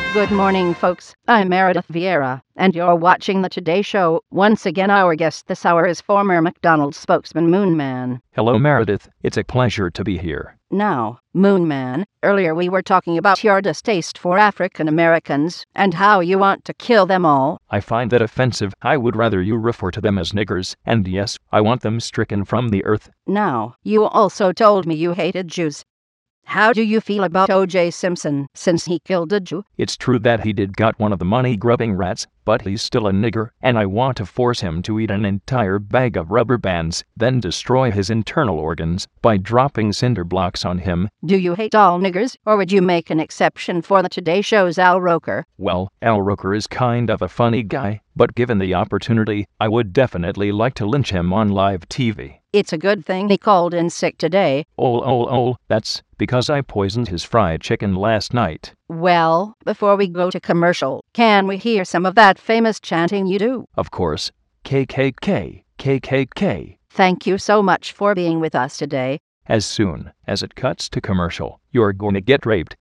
Good morning, folks. I'm Meredith Vieira, and you're watching The Today Show. Once again, our guest this hour is former McDonald's spokesman Moonman. Hello, Meredith. It's a pleasure to be here. Now, Moonman, earlier we were talking about your distaste for African Americans and how you want to kill them all. I find that offensive. I would rather you refer to them as niggers, and yes, I want them stricken from the earth. Now, you also told me you hated Jews. How do you feel about O.J. Simpson, since he killed a Jew? It's true that he did got one of the money-grubbing rats, but he's still a nigger, and I want to force him to eat an entire bag of rubber bands, then destroy his internal organs by dropping cinder blocks on him. Do you hate all niggers, or would you make an exception for the Today Show's Al Roker? Well, Al Roker is kind of a funny guy, but given the opportunity, I would definitely like to lynch him on live TV. It's a good thing he called in sick today. That's because I poisoned his fried chicken last night. Well, before we go to commercial, can we hear some of that famous chanting you do? Of course. KKK, KKK. Thank you so much for being with us today. As soon as it cuts to commercial, you're gonna get raped.